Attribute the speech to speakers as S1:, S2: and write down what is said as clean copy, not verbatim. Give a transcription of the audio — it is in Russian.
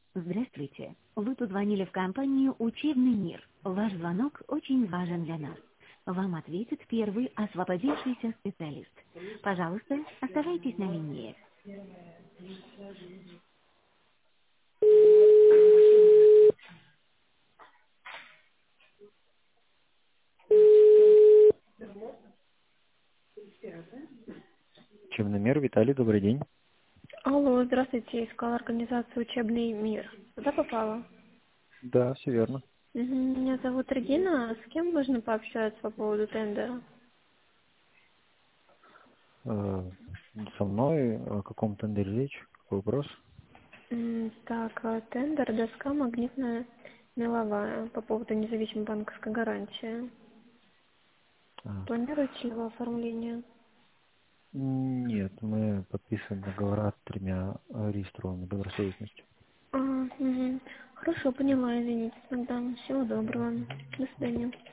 S1: Здравствуйте. Вы позвонили в компанию «Учебный мир». Ваш звонок очень важен для нас. Вам ответит первый освободившийся специалист. Пожалуйста, оставайтесь на линии. Учебный мир, Виталий, добрый день.
S2: Алло, здравствуйте, искала организацию «Учебный мир». Куда попала?
S1: Да, все верно.
S2: Меня зовут Регина. С кем можно пообщаться по поводу тендера?
S1: Со мной о каком тендере речь? Какой вопрос?
S2: Так, тендер, доска магнитная меловая по поводу независимой банковской гарантии.
S1: А,
S2: Планируете ли вы оформление?
S1: Нет, мы подписываем договора с тремя регистрованными добросовестностью.
S2: Хорошо, поняла, извините. Тогда всего доброго. До свидания.